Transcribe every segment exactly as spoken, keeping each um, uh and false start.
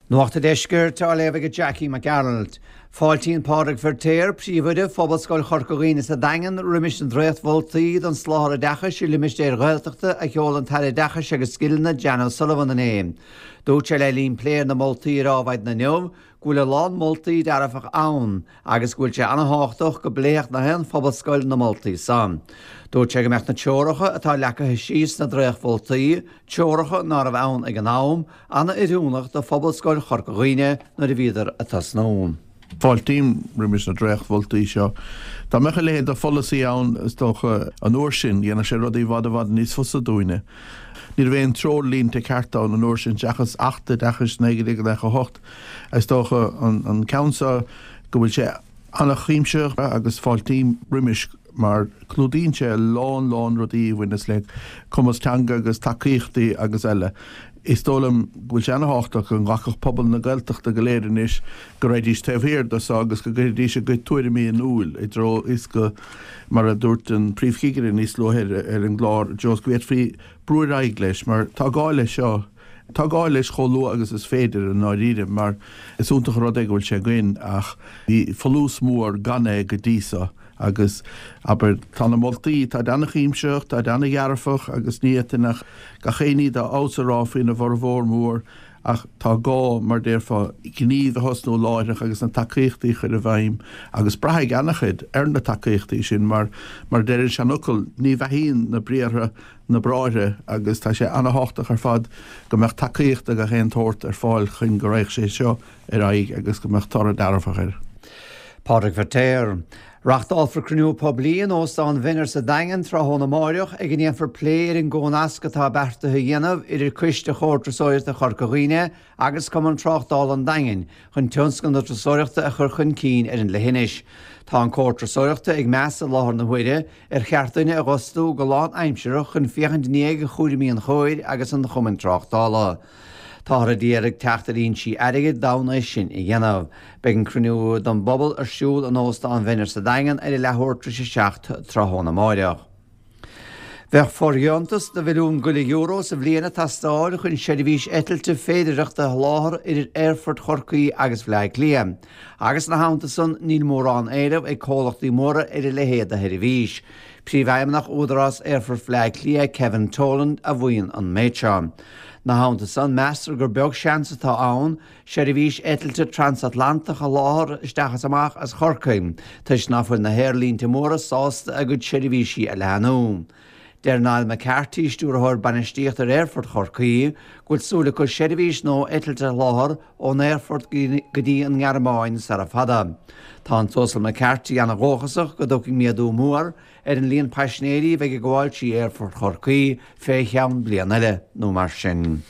Nuachta deisgur tá lévige Jackie McArnold. Fáiltín pádraig vertéir príomhide fóbalscoil Chorcaghine sa dagan rimis an dréith voltaí don sláthar a decha sí limis déir ghailteachta a cheolan tar a decha agus skillna Jana Sullivan an éim. Dúirt le lín pléir na moltaí ráhaid na neom, gúil lán moltaí darafach ann, agus gúil sé anaháchtach go bléach na hen fóbalscoil na moltaí sam. Dúirt sé go mecht na teoracha atá lecha síos na dréith voltaí, teoracha ná a bh ann ag an nám, anna idirúnach do fóbalscoil Chorcaghine na de víidir a tasnón. Fáiltíim rimis na dréich voltaí seo. Tá mecha le a folasaí ann is tócha an uair sin dhéana sé rudaí bhd a bhd níos fusa dúine. Níor bhéon tród línta ceartán an uair sin deachas achta deachas néige decha hocht. Is tócha an council go bhfuil sé anna chiimseach agus fáiltíim rimis mar clúdín sé lán lán rudaí bhaine le cumastanga agus takeíochtaí agus eile. Is tólam bhfuil sé anhachtach an gachach pobl na gailteachta go léirean is go réidís taobhhéir dos agus go gaiidir sé go tuairí mí an úil i dro is go mar a dúirt an príomhchiigear níos lóthir ar an glár Jos go bhéad frí brúir aig leis mar tá gáile seo Tá gáil leis cholú agus is féidir an áíide mar is úntaach rud ag bhfuil sé gin ach bhí folús mór ganna go dísa agus aber tá na moltaí tá dana chiimseach tá dana ghearfach agus níanach ga chéní de ásaráfin a bhar bhór mór ach tá gá mar déirfa gníomh a hosnú láireach agus an takeíochtaí chuir a bhaim agus brathaigh annachid ar na takeíochtaí sin mar mar déir se nucail ní bheithíon na bríartha na bráire agus tá sé anhachtach ar fad go meach takeíocht a go chéantóirt ar fáil chun go raibh sé seo ar aig agus go meach tar a darfachir. Pádraig vertéir. Racht alfra cruú poblíon os an vinner sa dagan tra hóna máireach ag gníon for pléir in gón ascatá berta hu dhéanamh idir cuiste chóirtrasóirta a Chorcaghine agus cum an trochtdáil an dagan chun tionscan do trasóireachta a chur chun cín ar an lehinis. Tá an cóirtrasóireachta ag meas a láthar na huide ar cheartaine a gostú go lán aimseach chun fiochan níag a chuirimíon chóir agus an chumann trochtdála. Tá a díarag teachtaríonn si aige dána sin i dhéanamh, beag an cruú don bobbal ar siúil an ósta an vinner sa dagan ar i lethúirtra sé seach tráthána máireach. Bheith foriontas de bhfuún go euro sa bbliana tastáil chun seirbhís etailte féidireachta láthair idir Airfort Chorcaí agus bhleigh Cliam. Agus na háanta san níl mórrán éireamh ag cólachtaí móra ar i lehéad a hirhís. Príomhheimnach údarás Airfort bhleigh Cliam Kevin Toland a bhuiin an méidseán. Na háanta san meastar gur beag seansatá ann, seirbhís etailte transatlantach a láthair isteachas amach as Chorcaí, tuis náfuil na hairlínta móra sásta a go seirbhísí a leanú. Der Niall McCarthy stúrthir banistíocht ar Airfort Chorcaí, gúil súla go seirbhís nó etailte láthair ón Airfort go dtí an ngearmáin sa a fada. Tá an Tosal McCarthy anna ghóchasach go dúigh miadú mór ar an líon paisnéirí bheith go gháil sí Airfort Chorcaí fé cheann bliain eile nó mar sin.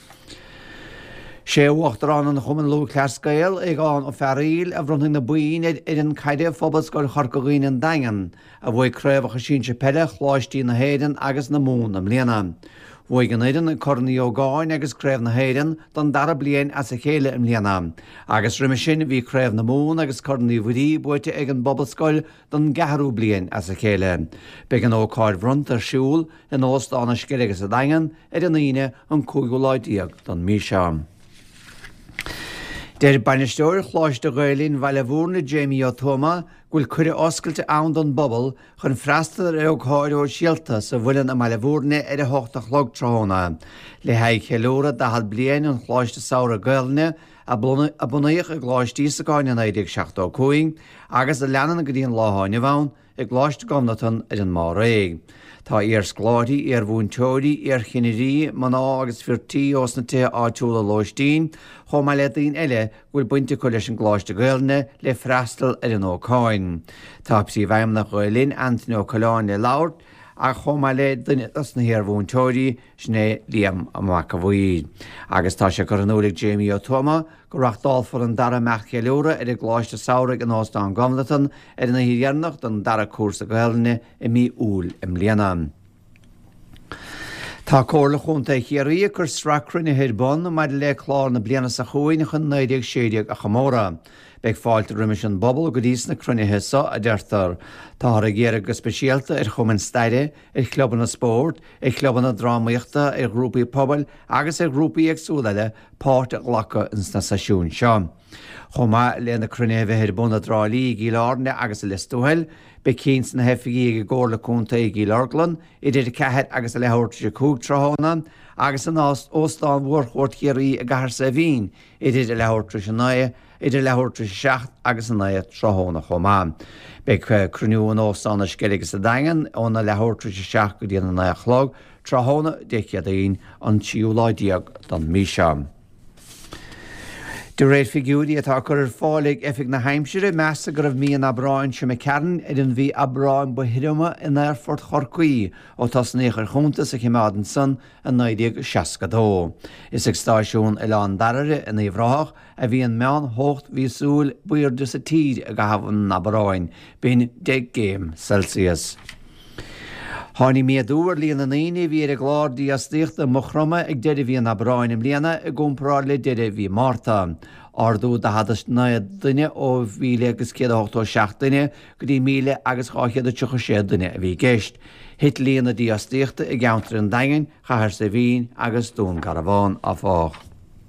sé bhachtarrán an chuman lú clearscail ag an ó fearíil a bhrunning na buin ar an caiide fóbalscoil Chorcaghine an dagan a bhfuil créibhacha sin se peile chláistí na héidan agus na mún am líana. Bhuaig an éidir na cornaí ó gáin agus créibh na héidan don dara bliain as a chéile am líana. Agus riime sin bhí créibh na mún agus cornaí bhuií buite ag an bobalscoil don gaharú bliain as a chéile. Beag an ócáid bhrunt ar siúil in óstána sciil agus a dagan ar an íine an cúiguláidíag don míseán. Der banisteoir chláiste gailín bhaile bhúrna Jamie O'Toma gúil cuire oscailte ann don bobbal chun freistal ar ócáid ó síalta sa bhfuilean a meile bhúrna ar a hochtach log tróna. Le haid cheilúra dahad bliain an chláiste saora gailne a bunaíoch a gláistí sa gáine éideag seachtó cuaing agus a leanan go dtíon láthánne bhain i gláiste gomnatan ar an má réig. Tá ar scládaí ar bhún teoirí ar chinéirí man á agus firtíí os na te áitiúla lóistín, chomh mai le daon eile bhfuil buinte chu leis an gláiste gailne le freistal ar an ócáin. Tá sí bhaim nach Ghailín Anthony O'Callaghan le labhart a chomh mai le duine as na hir bhún teoirí sné Liam amach a bhuiid. Agus tá sé gur an úlaigh Jamie O'Toma go rachtdáil for an dara meach cheilúra ar a gláiste saoraigh an óstán gomlatan ar na hiarnach don dara cuasa gailne i mí úl im líana. Tá cóirla chunta chéirí chur stracrún i Hirbon mar le chlár na bliana sa chuoine chun néideag séideag a chamóra. beag fáilte riimiis an bobbal go dtís na crunithe sa a deirtar tá a ggéire go speisialta ar chumann staide, ar clubban na spórt, ar clubban na drámaíochta, ar grúpaí pobl agus ar grúpaí agsúlaile páirte ghlacha ins na saisiún seo. Chomá le na crunnéheh ar buna drálíí í láne agus a listúhil, be cíns na hefií go ggóla cúnta i gí larglan, idir cehead agus a lethirte cúg tráthána, agus an óstán bhórchót chéirí a gahar sa bhín, idir a lethirte se naie, idir lethirte seach agus an naie tráthána chomá. Be cruniú an óstán a scilegus a dagan ón na lethirte seach go dtíana na chlog, tráthána déiciad aon an tíúláidíag don míseam. De réad figiúí atá chur fálaigh efig na heimsire measta go raibh míon abráin se me ceann ar an bhí abráin ba hiiriuma in airfort chorcaí ó tasnéchar chuntas a chimádan san a naidíag seacadó. Is ag stáisiún i lán darire in éomhráach a bhí an meán hócht hí súil buirde sa tíd a gahabhan na abráin, bín déag géim Celsius. Tháinig méadúir líana na naoine bhí ar a gláir díostíocht a mochrama ag deidir bhí an abráin im líana a gúmprá le deidir bhí Marta. Ardú de hadas na duine ó bhíle agus céad ochtó seach duine go dtí míle agus cháchead a tucha sé duine a bhí géist. Hit líana díostíochta i gceantar an dain chahar sa bhín agus dún carabháin a fách.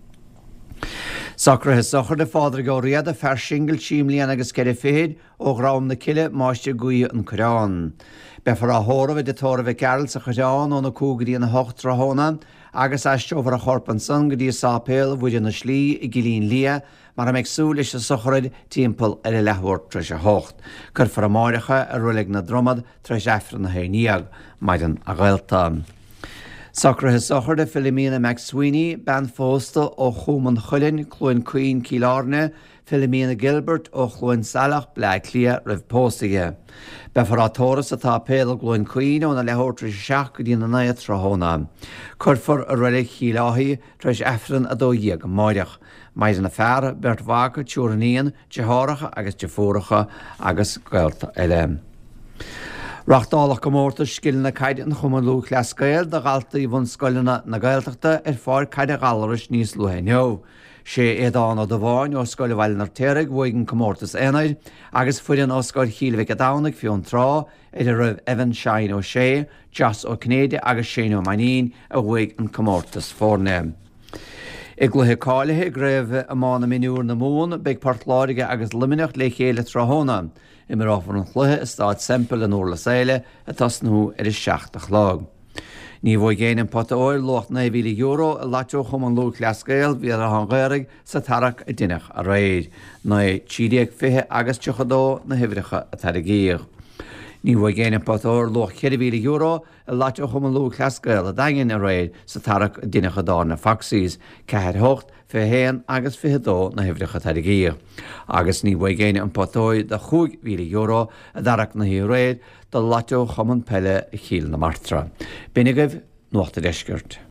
Sacrathe sochar de fádra go riad a fer singil síimlíana agus ceir féad ó grám na ciile máiste guí an Corán. Be far a thóramh de tóramh cearil sa chuteán ó na cúgaí na hocht tráthána, agus eisteóhar a chorpan san go dtí sápéal bhuiidir na slí i gilín lia mar a meagsú leis a socharaid timppel ar i lethhairt treis a hocht, chur far a máirecha a rulig na dromad treis efran na héníag, maidan a ghilta. Sacrathe sochar de Philomena McSweeney, ben fósta ó Chumann Chullin, Clúin Queen Kílárne, Philomena Gilbert ó Chlúin Salach, Black Clia, Riv Póstaige. Be far átóras atá péal Clúin Queen ó na lethirte seach go dtí na naia tráthána. Curfar a ruile chiileáthaí treis efran a dó dhéag máireach, maidan na fearra beirt bhaca teúraníon, deáracha agus defóracha agus gailta eile. Rachtálach go mórta scil na caiide an chumann lú chleascail de galta í bhain scoilena na gailteachta ar fáir caiide galras níos luhaineo. sé édáin ó do bháin ó scoil bhhailnar téireg bhuiigen commórtas éanaid, agus fuidan ó scoil chiilmhic a dánach fiún trá idir raibh Evan Shine ó sé, Jas ó Cnéide agus Shane ó Manín a bhuiig an commórtas fórne. I gluthe cáilethe gréibh a mána miniúr na mún beag partláige agus limineach le chéile tráthána. I mar áfar an chluthe is stáid sempel an úr le saoile a tasnú ar is seach a chlág. Ní bhfuil géanaan pot óil locht na bhíle euro a láteó chumann lú chleascail bhí ar an ghairigh sa tarach a duineach a réid, na tíideag fithe agus tuchadó na himhreacha a tarigíoch. Ní bhfuil géanaan pot óir locht cheir bhíle euro a láteó chumann lú chleascail a daingin a réid sa tarach a duineach a dá na faxís, ceithir hocht fihéan agus fihedó na himhreacha tarigíoch. Agus ní bhfuil géanaan pot óid de chuig bhíle euro a darach na hí réid do láteó chumann pelle a chiil na martra. Binigah nuachta deisgirt.